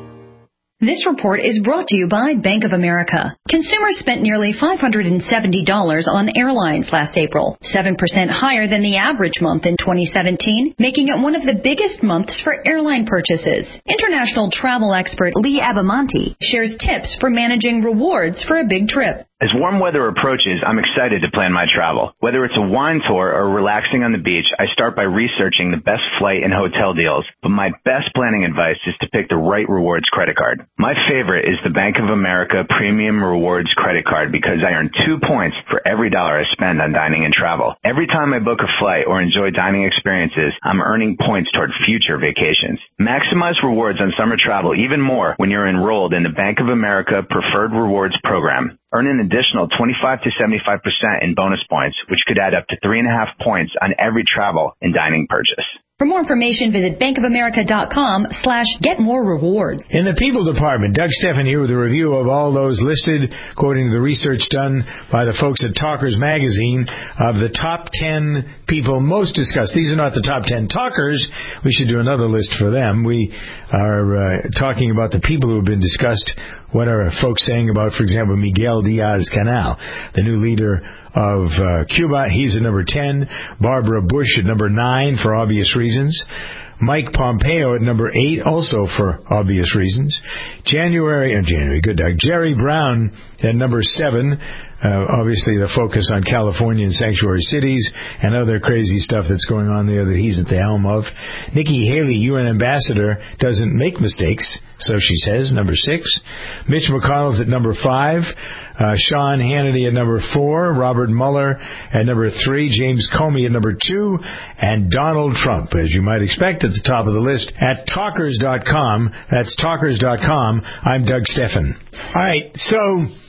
This report is brought to you by Bank of America. Consumers spent nearly five hundred seventy dollars on airlines last April, seven percent higher than the average month in twenty seventeen, making it one of the biggest months for airline purchases. International travel expert Lee Abamonte shares tips for managing rewards for a big trip. As warm weather approaches, I'm excited to plan my travel. Whether it's a wine tour or relaxing on the beach, I start by researching the best flight and hotel deals. But my best planning advice is to pick the right rewards credit card. My favorite is the Bank of America Premium Rewards credit card because I earn two points for every dollar I spend on dining and travel. Every time I book a flight or enjoy dining experiences, I'm earning points toward future vacations. Maximize rewards on summer travel even more when you're enrolled in the Bank of America Preferred Rewards program. Earn an additional twenty-five to seventy-five percent in bonus points, which could add up to three and a half points on every travel and dining purchase. For more information, visit bankofamerica.com slash get more rewards. In the People Department, Doug Stephan here with a review of all those listed, according to the research done by the folks at Talkers Magazine, of the top ten people most discussed. These are not the top ten talkers. We should do another list for them. We are uh, talking about the people who have been discussed. What are folks saying about, for example, Miguel Diaz-Canel, the new leader of uh, Cuba? He's at number ten. Barbara Bush at number nine for obvious reasons. Mike Pompeo at number eight, also for obvious reasons. January, uh, January, good Doug. Jerry Brown at number seven. Uh, obviously, the focus on California and sanctuary cities and other crazy stuff that's going on there that he's at the helm of. Nikki Haley, U N ambassador, doesn't make mistakes, so she says, number six. Mitch McConnell's at number five. Uh, Sean Hannity at number four. Robert Mueller at number three. James Comey at number two. And Donald Trump, as you might expect, at the top of the list at talkers dot com. That's talkers dot com. I'm Doug Stephan. All right, so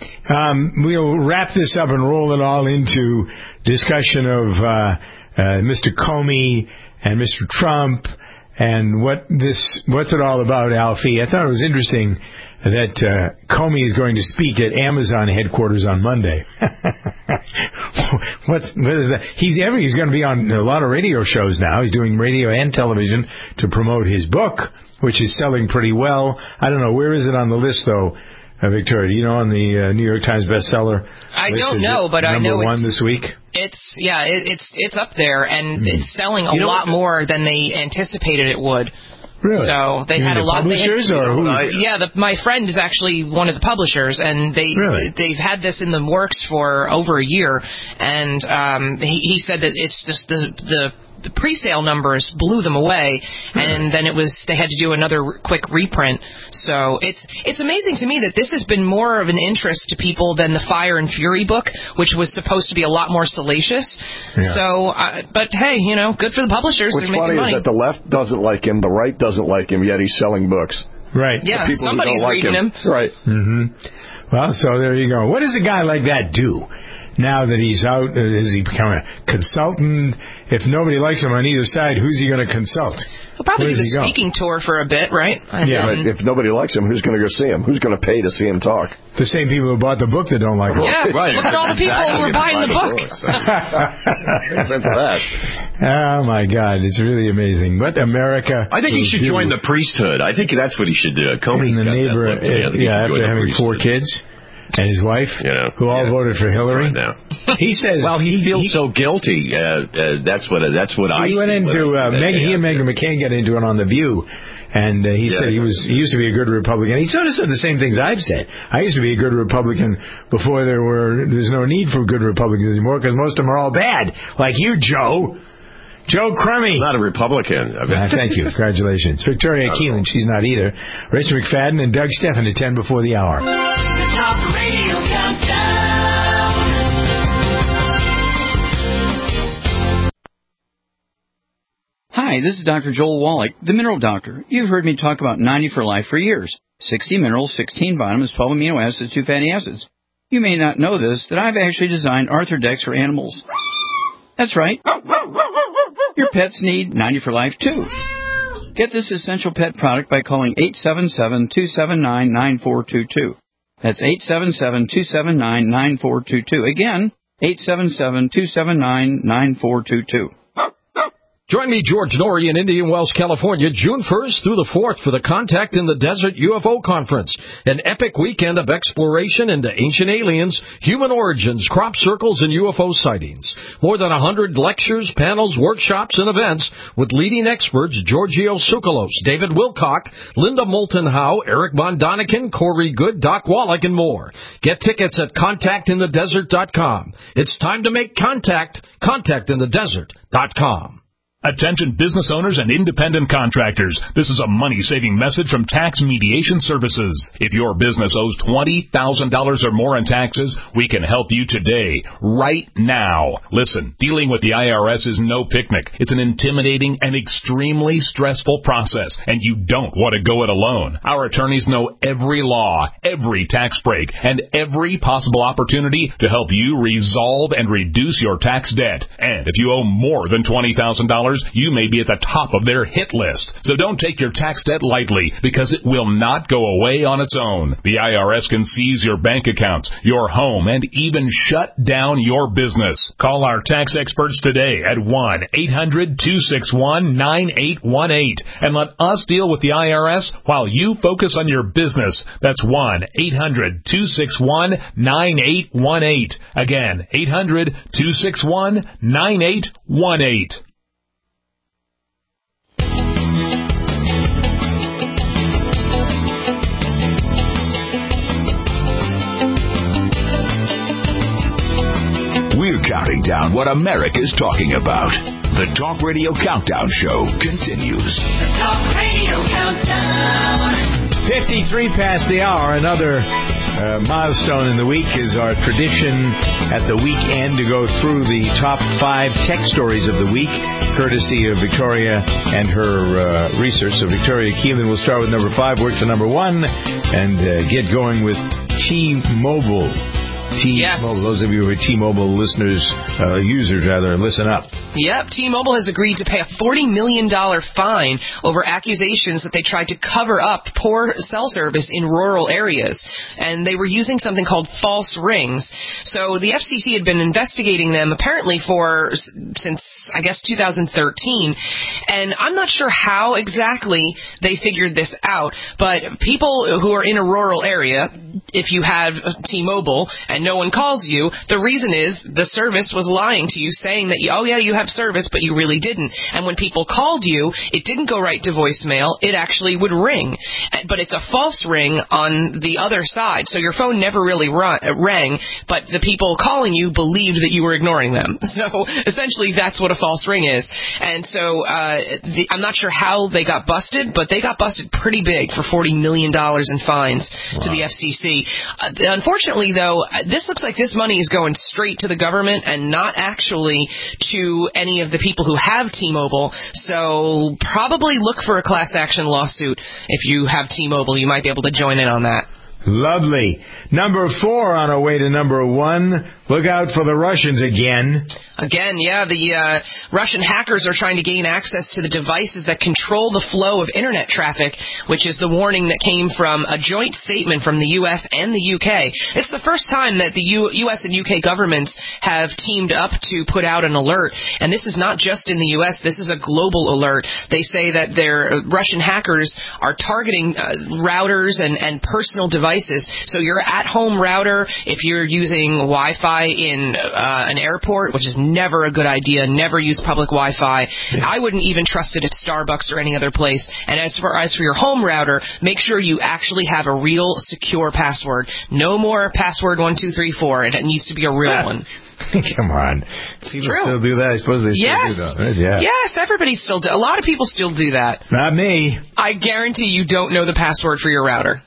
um, we'll wrap this up and roll it all into discussion of uh, uh, Mister Comey and Mister Trump and what this what's it all about, Alfie. I thought it was interesting that uh, Comey is going to speak at Amazon headquarters on Monday. what, what is that? He's ever he's going to be on a lot of radio shows now. He's doing radio and television to promote his book, which is selling pretty well. I don't know, where is it on the list though? Uh, Victoria, do you know on the uh, New York Times bestseller? I list, don't know, but I know number one it's, this week. It's yeah, it, it's it's up there, and mm. it's selling a you know lot what? more than they anticipated it would. Really? So they you had a the lot. Publishers had, or who? Yeah, the, my friend is actually one of the publishers, and they really? they've had this in the works for over a year, and um, he, he said that it's just the the. The pre-sale numbers blew them away, and then it was they had to do another quick reprint. So it's it's amazing to me that this has been more of an interest to people than the Fire and Fury book, which was supposed to be a lot more salacious. Yeah. So, uh, but hey, you know, good for the publishers. What's They're funny making money. is that the left doesn't like him, the right doesn't like him, yet he's selling books. Right. Yeah, the people somebody's who don't like reading him. him. Right. Mm-hmm. Well, so there you go. What does a guy like that do? now that he's out, has he become a consultant? If nobody likes him on either side, who's he going to consult? He'll probably Where do does the he go? speaking tour for a bit, right? And Yeah, then- but if nobody likes him, who's going to go see him? Who's going to pay to see him talk? The same people who bought the book that don't like him. Yeah, Right. look at all the people who are buying the book. Makes sense of that. Oh, my God. It's really amazing. What America I think he will should do join the priesthood. I think that's what he should do. Comey's in the got that neighbor, look to me. I think he yeah, should after join the having four priesthood. kids and his wife, You know, who all yeah. voted for Hillary. Right now. He says, Well, he feels so guilty. Uh, uh, that's what. Uh, that's what I. he went see when I into see uh, that Meg, he guy and out Meghan there. McCain got into it on The View, and uh, he Yeah. said he was he used to be a good Republican. He sort of said the same things I've said. I used to be a good Republican before there were there's no need for good Republicans anymore because most of them are all bad, like you, Joe. Joe Crummy. Not a Republican. I mean, Uh, thank you. Congratulations. Victoria Keelan, she's not either. Rich McFadden and Doug Steffen at ten before the hour. The Talk Radio Countdown. Hi, this is Doctor Joel Wallach, the Mineral Doctor. You've heard me talk about ninety for Life for years. sixty minerals, sixteen vitamins, twelve amino acids, two fatty acids. You may not know this, that I've actually designed Arthrodex for animals. That's right. Your pets need ninety for Life, too. Get this essential pet product by calling eight seven seven, two seven nine, nine four two two. That's eight seven seven, two seven nine, nine four two two. Again, eight seven seven, two seven nine, nine four two two. Join me, George Norrie, in Indian Wells, California, June first through the fourth for the Contact in the Desert U F O Conference, an epic weekend of exploration into ancient aliens, human origins, crop circles, and U F O sightings. More than one hundred lectures, panels, workshops, and events with leading experts Giorgio Tsoukalos, David Wilcock, Linda Moulton Howe, Eric Von Daniken, Corey Good, Doc Wallach, and more. Get tickets at contact in the desert dot com. It's time to make contact. contact in the desert dot com. Attention business owners and independent contractors. This is a money-saving message from Tax Mediation Services. If your business owes twenty thousand dollars or more in taxes, we can help you today, right now. Listen, dealing with the I R S is no picnic. It's an intimidating and extremely stressful process, and you don't want to go it alone. Our attorneys know every law, every tax break, and every possible opportunity to help you resolve and reduce your tax debt. And if you owe more than twenty thousand dollars, you may be at the top of their hit list. So don't take your tax debt lightly, because it will not go away on its own. The I R S can seize your bank accounts, your home, and even shut down your business. Call our tax experts today at one eight hundred, two six one, nine eight one eight and let us deal with the I R S while you focus on your business. That's one eight hundred, two six one, nine eight one eight. Again, eight hundred, two six one, nine eight one eight. We're counting down what America's talking about. The Talk Radio Countdown Show continues. The Talk Radio Countdown. fifty-three past the hour. Another uh, milestone in the week is our tradition at the weekend to go through the top five tech stories of the week, courtesy of Victoria and her uh, research. So Victoria Keelan will start with number five, work to number one, and uh, get going with T-Mobile. T-Mobile. Yes. Those of you who are T-Mobile listeners, uh, users rather, listen up. Yep, T-Mobile has agreed to pay a forty million dollars fine over accusations that they tried to cover up poor cell service in rural areas. And they were using something called false rings. So the F C C had been investigating them apparently for, since, I guess, two thousand thirteen. And I'm not sure how exactly they figured this out, but people who are in a rural area, if you have T-Mobile and no one calls you, the reason is the service was lying to you, saying that, oh yeah, you have service, but you really didn't. And when people called you, it didn't go right to voicemail. It actually would ring. But it's a false ring on the other side. So your phone never really run, rang, but the people calling you believed that you were ignoring them. So essentially that's what a false ring is. And so uh, the, I'm not sure how they got busted, but they got busted pretty big for forty million dollars in fines wow. to the F C C. Uh, unfortunately, though, this looks like this money is going straight to the government and not actually to any of the people who have T-Mobile. So probably look for a class action lawsuit. If you have T-Mobile, you might be able to join in on that. Lovely. Number four on our way to number one. look out for the Russians again. Again, yeah, the uh, Russian hackers are trying to gain access to the devices that control the flow of Internet traffic, which is the warning that came from a joint statement from the U S and the U K. It's the first time that the U- U.S. and U K governments have teamed up to put out an alert, and this is not just in the U S, this is a global alert. They say that their Russian hackers are targeting uh, routers and, and personal devices. So your at-home router, if you're using Wi-Fi in uh, an airport, which is never a good idea. Never use public Wi-Fi. Yeah. I wouldn't even trust it at Starbucks or any other place. And as for as for your home router, make sure you actually have a real secure password. No more password one two three four. It needs to be a real one. Come on. People true. still do that? I suppose they still yes. do that. Right? Yeah. Yes, everybody still do. A lot of people still do that. Not me. I guarantee you don't know the password for your router.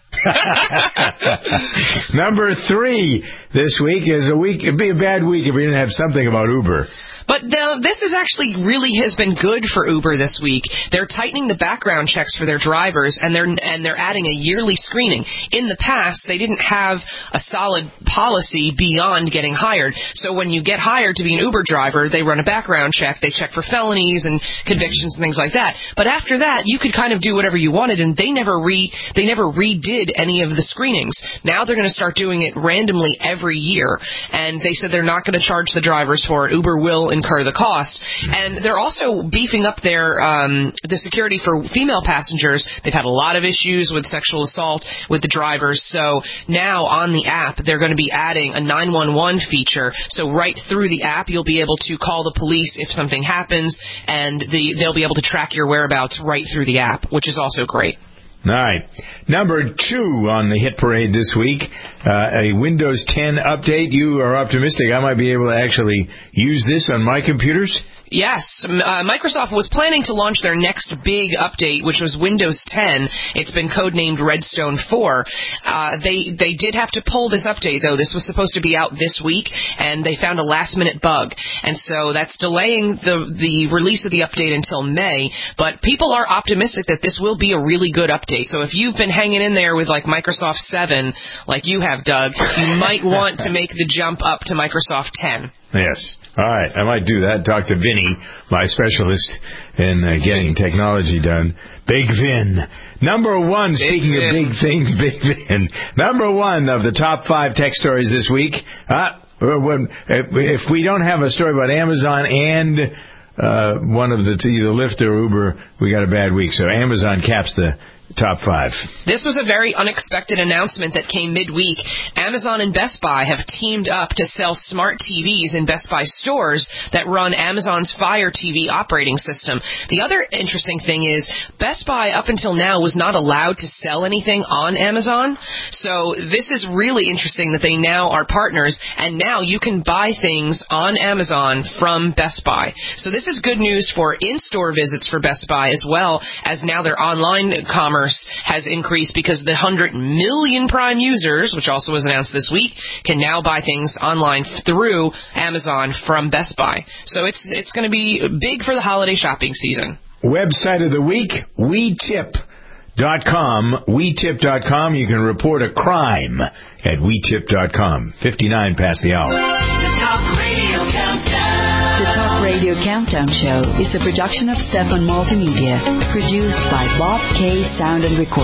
Number three this week is a week. It'd be a bad week if we didn't have something about Uber. But uh, this is actually really has been good for Uber this week. They're tightening the background checks for their drivers, and they're and they're adding a yearly screening. In the past, they didn't have a solid policy beyond getting hired. So when you get hired to be an Uber driver, they run a background check. They check for felonies and convictions and things like that. But after that, you could kind of do whatever you wanted, and they never re they never redid any of the screenings. Now they're going to start doing it randomly every year, and they said they're not going to charge the drivers for it. Uber will incur the cost, and they're also beefing up their um, the security for female passengers. They've had a lot of issues with sexual assault with the drivers, so now on the app they're going to be adding a nine one one feature. So right through the app you'll be able to call the police if something happens, and the, they'll be able to track your whereabouts right through the app, which is also great. All right. Number two on the hit parade this week, uh, a Windows ten update. You are optimistic I might be able to actually use this on my computers? Yes, uh, Microsoft was planning to launch their next big update, which was Windows ten. It's been codenamed Redstone four. Uh, they they did have to pull this update, though. This was supposed to be out this week, and they found a last-minute bug. And so that's delaying the, the release of the update until May. But people are optimistic that this will be a really good update. So if you've been hanging in there with, like, Microsoft seven, like you have, Doug, you might want to make the jump up to Microsoft ten. Yes. All right. I might do that. Talk to Vinny, my specialist in uh, getting technology done. Big Vin. Number one, big speaking Vin. of big things, Big Vin. Number one of the top five tech stories this week. Uh, when, if we don't have a story about Amazon and uh, one of the either Lyft or Uber, we got a bad week. So Amazon caps the top five. This was a very unexpected announcement that came midweek. Amazon and Best Buy have teamed up to sell smart T Vs in Best Buy stores that run Amazon's Fire T V operating system. The other interesting thing is Best Buy up until now was not allowed to sell anything on Amazon. So this is really interesting that they now are partners, and now you can buy things on Amazon from Best Buy. So this is good news for in-store visits for Best Buy, as well as now their online commerce has increased because the one hundred million Prime users, which also was announced this week, can now buy things online through Amazon from Best Buy. So it's it's going to be big for the holiday shopping season. Website of the week, we tip dot com. we tip dot com. You can report a crime at we tip dot com. fifty-nine past the hour. The Talk Radio Countdown. The Talk Radio Countdown Show is a production of Stefan Multimedia, produced by Bob K. Sound and Record.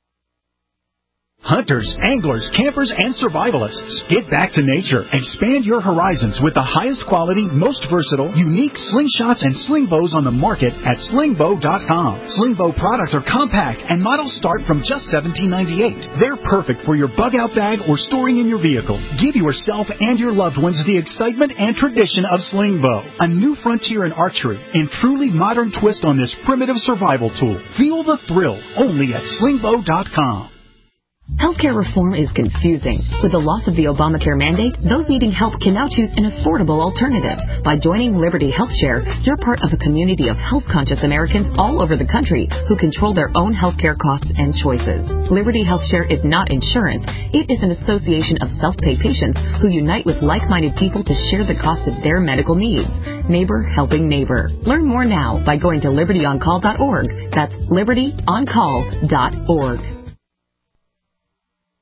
Hunters, anglers, campers, and survivalists. Get back to nature. Expand your horizons with the highest quality, most versatile, unique slingshots and sling bows on the market at sling bow dot com. Sling bow products are compact and models start from just seventeen ninety-eight. They're perfect for your bug-out bag or storing in your vehicle. Give yourself and your loved ones the excitement and tradition of sling bow. A new frontier in archery and truly modern twist on this primitive survival tool. Feel the thrill only at sling bow dot com. Healthcare reform is confusing. With the loss of the Obamacare mandate, those needing help can now choose an affordable alternative. By joining Liberty HealthShare, you're part of a community of health-conscious Americans all over the country who control their own healthcare costs and choices. Liberty HealthShare is not insurance. It is an association of self-pay patients who unite with like-minded people to share the cost of their medical needs. Neighbor helping neighbor. Learn more now by going to liberty on call dot org. That's liberty on call dot org.